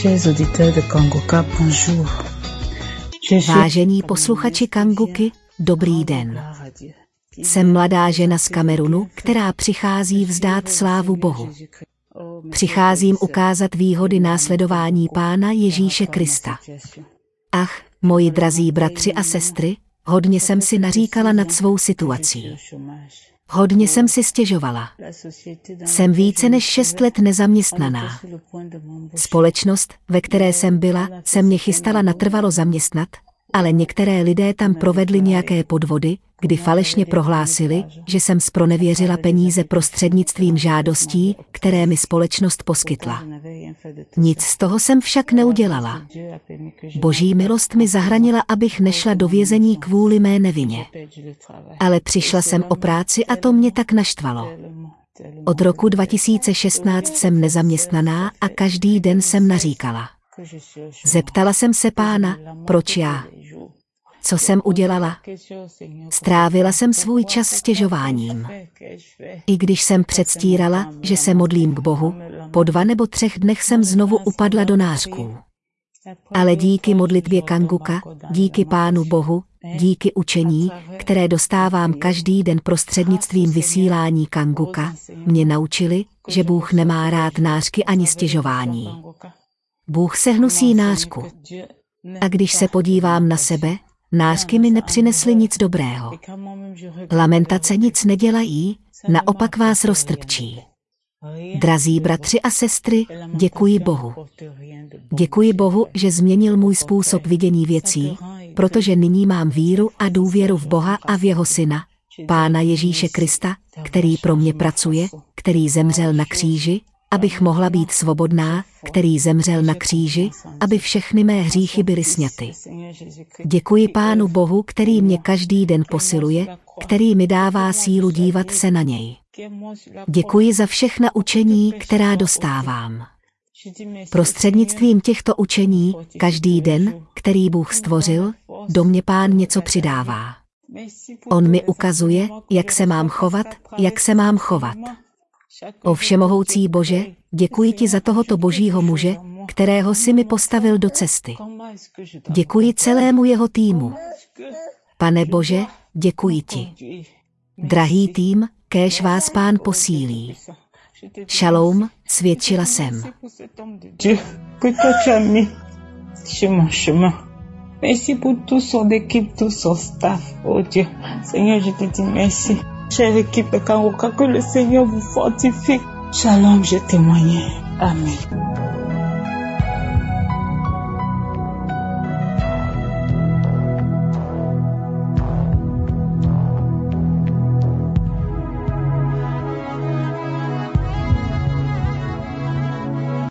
Vážení posluchači Kanguky, dobrý den. Jsem mladá žena z Kamerunu, která přichází vzdát slávu Bohu. Přicházím ukázat výhody následování Pána Ježíše Krista. Ach, moji drazí bratři a sestry, hodně jsem si naříkala nad svou situací. Hodně jsem si stěžovala. Jsem více než 6 let nezaměstnaná. Společnost, ve které jsem byla, se mě chystala natrvalo zaměstnat, ale některé lidé tam provedli nějaké podvody, kdy falešně prohlásili, že jsem zpronevěřila peníze prostřednictvím žádostí, které mi společnost poskytla. Nic z toho jsem však neudělala. Boží milost mi zahranila, abych nešla do vězení kvůli mé nevině. Ale přišla jsem o práci a to mě tak naštvalo. Od roku 2016 jsem nezaměstnaná a každý den jsem naříkala. Zeptala jsem se Pána, proč já? Co jsem udělala? Strávila jsem svůj čas stěžováním. I když jsem předstírala, že se modlím k Bohu, po 2 nebo 3 dnech jsem znovu upadla do nářků. Ale díky modlitbě Kanguka, díky Pánu Bohu, díky učení, které dostávám každý den prostřednictvím vysílání Kanguka, mě naučili, že Bůh nemá rád nářky ani stěžování. Bůh se hnusí nářku. A když se podívám na sebe, nářky mi nepřinesly nic dobrého. Lamentace nic nedělají, naopak vás roztrpčí. Drazí bratři a sestry, děkuji Bohu. Děkuji Bohu, že změnil můj způsob vidění věcí, protože nyní mám víru a důvěru v Boha a v jeho Syna, Pána Ježíše Krista, který pro mě pracuje, který zemřel na kříži, abych mohla být svobodná, který zemřel na kříži, aby všechny mé hříchy byly sňaty. Děkuji Pánu Bohu, který mě každý den posiluje, který mi dává sílu dívat se na něj. Děkuji za všechna učení, která dostávám. Prostřednictvím těchto učení, každý den, který Bůh stvořil, do mě Pán něco přidává. On mi ukazuje, jak se mám chovat, jak se mám chovat. O všemohoucí Bože, děkuji ti za tohoto božího muže, kterého si mi postavil do cesty. Děkuji celému jeho týmu. Pane Bože, děkuji ti. Drahý tým, kéž vás Pán posílí. Šalom, svědčila jsem. Merci pour tout son équipe, tout son staff. Oh Dieu, Seigneur, je te dis merci. Chère équipe Kanguka, que le Seigneur vous fortifie. Shalom, j'ai témoigné. Amen.